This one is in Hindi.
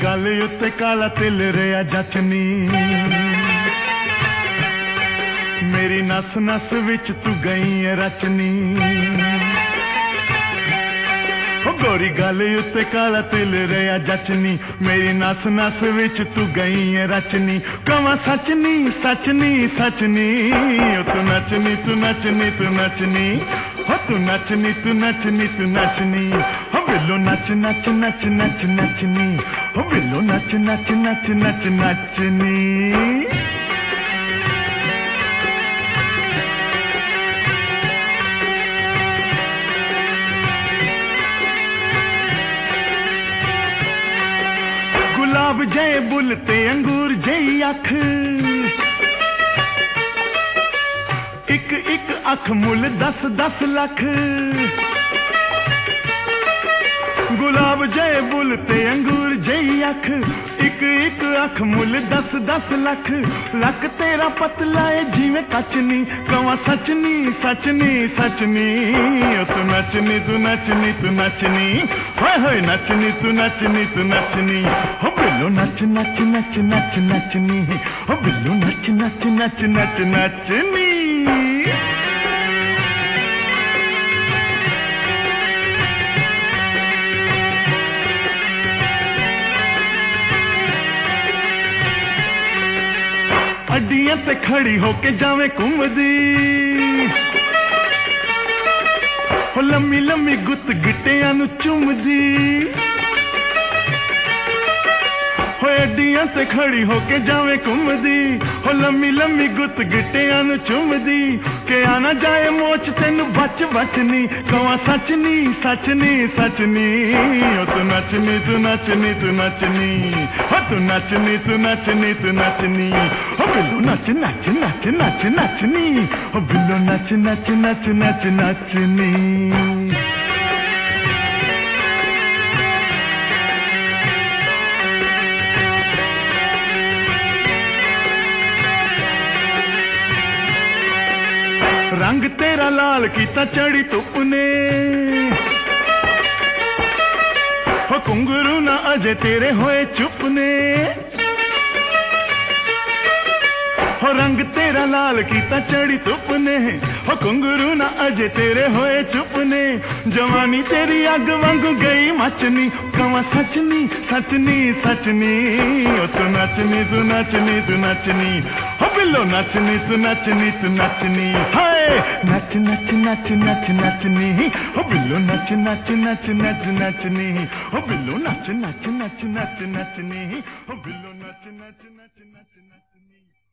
गल उत्ते काला तिल रहा जचनी, मेरी नस नस विच तू गई है रचनी। गोरी गल उत्ते काला तिल रहा जचनी, मेरी नस नस विच तू गई है रचनी। कवा सचनी सचनी सचनी, तू नचनी तू नचनी तू नचनी, हो तू नचनी तू नचनी तू नचनी। हो बिल्लो नच नच नच नच नचनी, हो बिल्लो नच नच नच नच नचनी। गुलाब जय बुलते अंगूर जई अख, एक एक अख मुल 10-10 लख। गुलाब जय बुलते अंगूर जई अख, एक एक अख मुल 10-10 लख। लक तेरा पतला है जिवें कचनी, कवा सचनी सचनी सचनी, तू नचनी तू नचनी तू नचनी, होए होए नचनी तू नचनी तू नचनी। हो बिल्लो नच नच नच नच नचनी, हो बिल्लो नच नच नच नच नचनी। अड्डियां ते खड़ी होके जावे घूमदी, हो लम्मी लम्मी गुत गिट्टियां नू चुमदी। हो अड्डियां ते खड़ी होके जावे घूमदी, हो लम्मी लम्मी गुत गिट्टियां नू चुमदी। के आना जाए मोच तेनू बच बचनी, कवा सचनी सचनी सचनी, तू नचनी तू नचनी तू नचनी, हो तू नचनी तू नचनी तू नचनी। हो बिल्लो नच नच नच नच नचनी, हो बिल्लो नच नच नच नच नचनी। रंग तेरा लाल कीता चढ़ी धुप ने, हो घुंघरू ना अजे तेरे होए चुप ने। हो रंग तेरा लाल कीता चढ़ी धुप ने, हो घुंघरू ना अजे तेरे होए चुप ने। जवानी तेरी अग वांगू गई मचनी, कवा सचनी सचनी सचनी, तू नचनी तू नचनी तू नचनी। हो बिल्लो नचनी तू नचनी तू नचनी, हाय नच नच नच नच नचनी। हो बिल्लो नच नच नच नच नचनी, हो बिल्लो नच नच नच नच नचनी, हो बिल्लो नच नच नच नच नचनी।